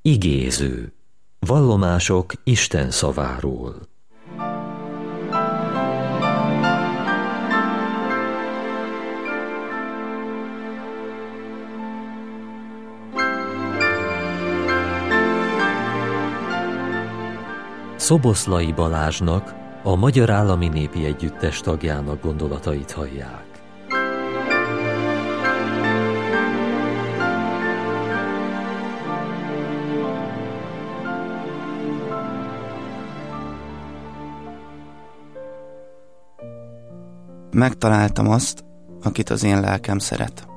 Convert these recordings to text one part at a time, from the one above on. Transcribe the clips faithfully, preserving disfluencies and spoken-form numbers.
Igéző. Vallomások Isten szaváról. Szoboszlai Balázsnak, a Magyar Állami Népi Együttes tagjának gondolatait hallják. Megtaláltam azt, akit az én lelkem szeret.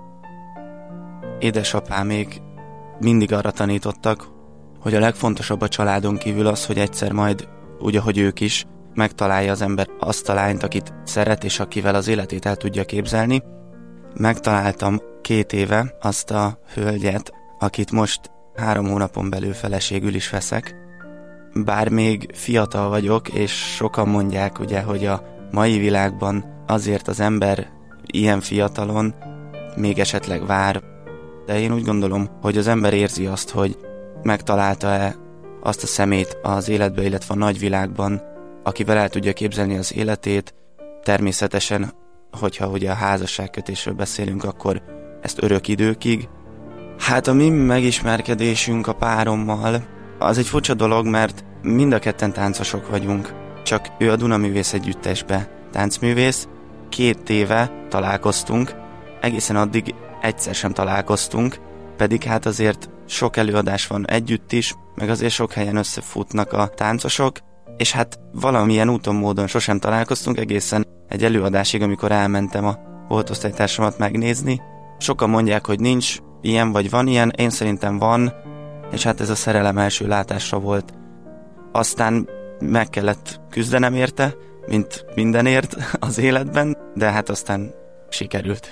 Édesapámék mindig arra tanítottak, hogy a legfontosabb a családon kívül az, hogy egyszer majd, úgy ahogy ők is, megtalálja az ember azt a lányt, akit szeret, és akivel az életét el tudja képzelni. Megtaláltam két éve azt a hölgyet, akit most három hónapon belül feleségül is veszek. Bár még fiatal vagyok, és sokan mondják, ugye, hogy a mai világban azért az ember ilyen fiatalon még esetleg vár, de én úgy gondolom, hogy az ember érzi azt, hogy megtalálta-e azt a szemét az életbe, illetve a nagyvilágban, akivel el tudja képzelni az életét. Természetesen, hogyha ugye a házasságkötésről beszélünk, akkor ezt örök időkig. Hát a mi megismerkedésünk a párommal az egy furcsa dolog, mert mind a ketten táncosok vagyunk, csak ő a Dunaművész Együttesbe táncművész. Két éve találkoztunk, egészen addig egyszer sem találkoztunk, pedig hát azért sok előadás van együtt is, meg azért sok helyen összefutnak a táncosok, és hát valamilyen úton, módon sosem találkoztunk egészen egy előadásig, amikor elmentem a volt osztálytársamat megnézni. Sokan mondják, hogy nincs ilyen, vagy van ilyen, én szerintem van, és hát ez a szerelem első látásra volt. Aztán meg kellett küzdenem érte, mint mindenért az életben, de hát aztán sikerült.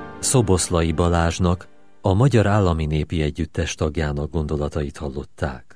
Szoboszlai Balázsnak, a Magyar Állami Népi Együttes tagjának gondolatait hallották.